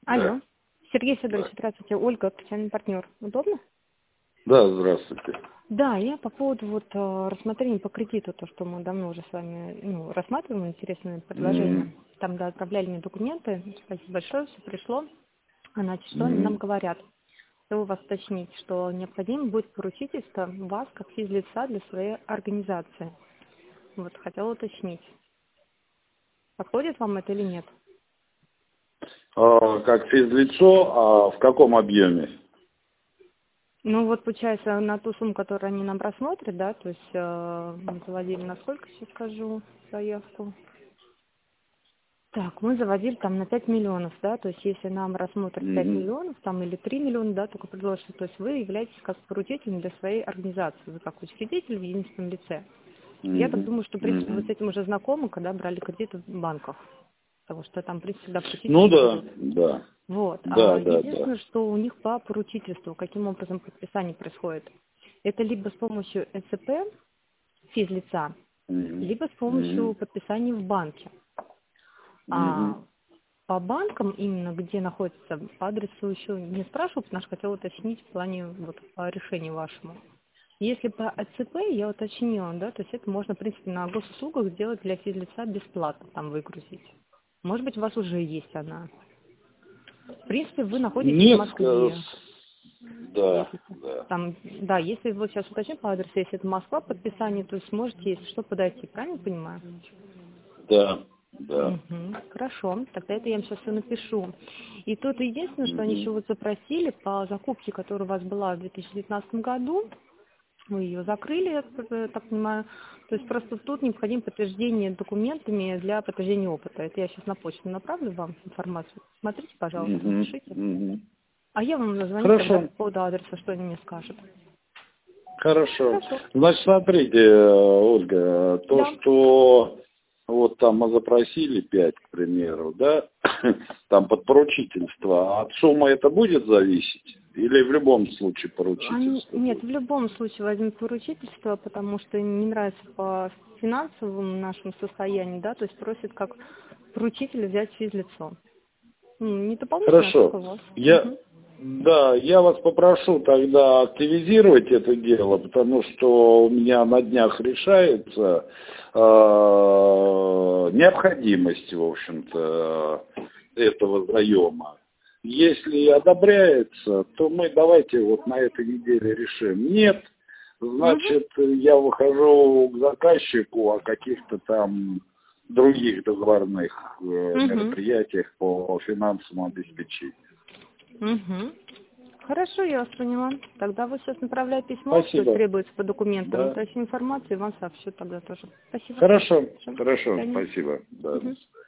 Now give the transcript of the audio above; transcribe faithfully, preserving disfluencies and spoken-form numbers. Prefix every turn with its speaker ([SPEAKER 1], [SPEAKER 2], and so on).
[SPEAKER 1] Да.
[SPEAKER 2] Алло. Сергей
[SPEAKER 1] Да.
[SPEAKER 2] Федорович, здравствуйте. Ольга, официальный партнер. Удобно?
[SPEAKER 1] Да, здравствуйте.
[SPEAKER 2] Да, я по поводу вот э, рассмотрения по кредиту, то, что мы давно уже с вами ну, рассматриваем, интересное предложение.
[SPEAKER 1] М,
[SPEAKER 2] Там, да, отправляли мне документы. Спасибо большое, все пришло. А, Значит, что они нам
[SPEAKER 1] м.
[SPEAKER 2] говорят? Хотела у вас уточнить, что необходимо будет поручительство вас как физлица для своей организации. Вот, хотела уточнить. Подходит вам это или нет?
[SPEAKER 1] А, как физлицо, а в каком объеме?
[SPEAKER 2] Ну вот, получается, на ту сумму, которую они нам рассмотрят, да, то есть э, мы заводили, на сколько, сейчас скажу, заявку. Так, мы заводили там на пять миллионов, да, то есть если нам рассмотрят пять
[SPEAKER 1] Мгм.
[SPEAKER 2] миллионов, там или три миллиона, да, только предложили, то есть вы являетесь как поручителем для своей организации, вы как учредитель в единственном лице. Я так
[SPEAKER 1] Мгм.
[SPEAKER 2] думаю, что, в принципе, вы с
[SPEAKER 1] Мгм.
[SPEAKER 2] этим уже знакомы, когда брали кредиты в банках, потому что там, в принципе, всегда
[SPEAKER 1] Ну
[SPEAKER 2] поручители
[SPEAKER 1] да,
[SPEAKER 2] будут.
[SPEAKER 1] да.
[SPEAKER 2] Вот. А
[SPEAKER 1] Да, да, да.
[SPEAKER 2] единственное, что у них по поручительству, каким образом подписание происходит. Это либо с помощью ЭЦП, физлица,
[SPEAKER 1] Мгм.
[SPEAKER 2] либо с помощью
[SPEAKER 1] Мгм.
[SPEAKER 2] подписания в банке.
[SPEAKER 1] Мгм.
[SPEAKER 2] А по банкам, именно где находится, по адресу еще не спрашиваю, потому что хотела уточнить в плане вот, по решению вашему. Если по ЭЦП я уточнила, да, то есть это можно, в принципе, на госуслугах сделать для физлица бесплатно, там выгрузить. Может быть, у вас уже есть она. В принципе, вы находитесь в
[SPEAKER 1] Нет, э,
[SPEAKER 2] Москве.
[SPEAKER 1] да,
[SPEAKER 2] Если
[SPEAKER 1] да,
[SPEAKER 2] там, да, если вот сейчас уточню по адресу, если это Москва, подписание, то сможете, если что, подойти, правильно понимаю?
[SPEAKER 1] да, да.
[SPEAKER 2] Угу, хорошо, тогда это я им сейчас все напишу. И тут единственное, что они еще
[SPEAKER 1] Мгм.
[SPEAKER 2] вот запросили по закупке, которая у вас была в две тысячи девятнадцатом году, вы ее закрыли, я так э, так понимаю. То есть просто тут необходимо подтверждение документами для подтверждения опыта. Это я сейчас на почту направлю вам информацию. Смотрите, пожалуйста,
[SPEAKER 1] Мгм.
[SPEAKER 2] напишите.
[SPEAKER 1] Мгм.
[SPEAKER 2] А я вам назвоню тогда
[SPEAKER 1] Хорошо.
[SPEAKER 2] по поводу адреса, что они мне скажут.
[SPEAKER 1] Хорошо.
[SPEAKER 2] Хорошо.
[SPEAKER 1] Значит, смотрите, э, Ольга, то,
[SPEAKER 2] Да.
[SPEAKER 1] что вот там мы запросили пять, к примеру, да, там под поручительство, от суммы это будет зависеть? Или в любом случае
[SPEAKER 2] Они,
[SPEAKER 1] поручительство
[SPEAKER 2] нет,
[SPEAKER 1] будет?
[SPEAKER 2] в любом случае возьмут поручительство, потому что им не нравится по финансовому нашему состоянию, да, то есть просят как поручителя взять физлицо. М, Не дополнительно, а только
[SPEAKER 1] Хорошо.
[SPEAKER 2] вас.
[SPEAKER 1] Я,
[SPEAKER 2] Мгм.
[SPEAKER 1] да, я вас попрошу тогда активизировать это дело, потому что у меня на днях решается э, необходимость, в общем-то, этого заема. Если одобряется, то мы давайте вот на этой неделе решим. Нет,
[SPEAKER 2] Мгм.
[SPEAKER 1] значит, я выхожу к заказчику о каких-то там других договорных э,
[SPEAKER 2] Мгм.
[SPEAKER 1] мероприятиях по финансовому обеспечению.
[SPEAKER 2] Мгм. Хорошо, я вас поняла. Тогда вы сейчас направляете письмо, что
[SPEAKER 1] Спасибо.
[SPEAKER 2] требуется по документам.
[SPEAKER 1] Да.
[SPEAKER 2] Уточню информацию и вам сообщу тогда тоже. Спасибо.
[SPEAKER 1] Хорошо,
[SPEAKER 2] Всё. До
[SPEAKER 1] хорошо,
[SPEAKER 2] свидания.
[SPEAKER 1] спасибо. Да, до
[SPEAKER 2] Мгм.
[SPEAKER 1] свидания.